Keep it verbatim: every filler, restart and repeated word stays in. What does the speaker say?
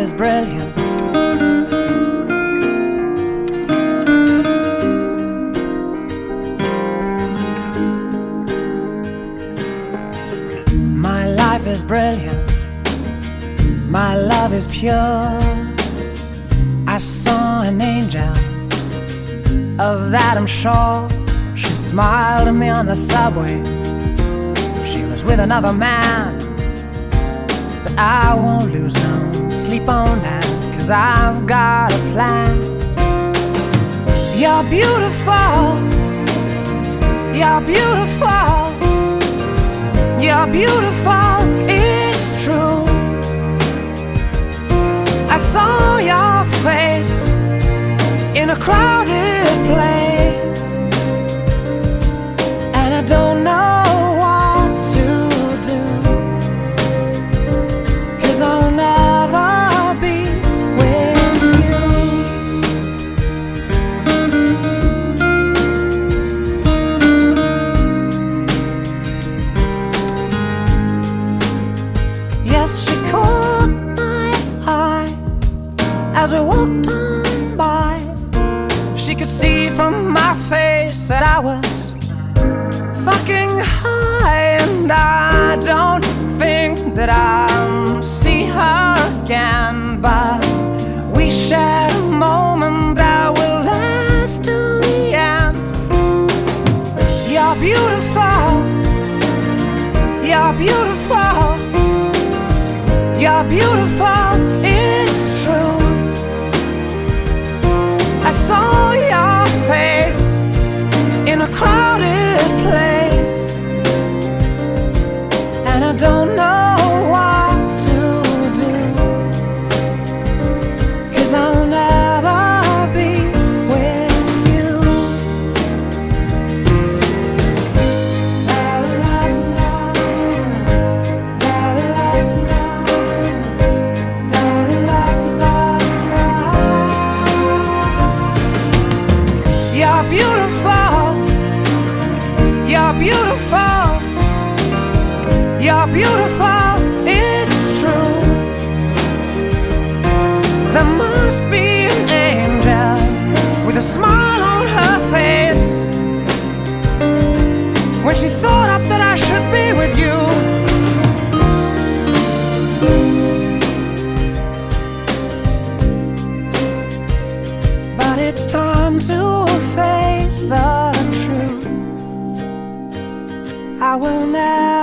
is brilliant. My life is brilliant. My love is pure. I saw an angel, of that I'm sure. She smiled at me on the subway. She was with another man, but I won't lose no sleep on that, 'cause I've got a plan. You're beautiful. You're beautiful. You're beautiful. It's true. I saw your face in a crowded place, and I don't know what to do, 'cause I'll never be with you. Yes, she caught my eye as we walked on by. She could see from my face that I was fucking high, and I don't think that I'll see her again, but we shared a moment that will last till the end. You're beautiful. You're beautiful. You're beautiful. It's true. I saw your face in a crowded place, and I don't know what to do, 'cause I'll never be with you. La, la, la. La, la, la. La, la, la, la. You're beautiful. You're beautiful. You're beautiful. It's true. There must be an angel with a smile on her face when she thought up that I should be with you. But it's time to face the truth. I will never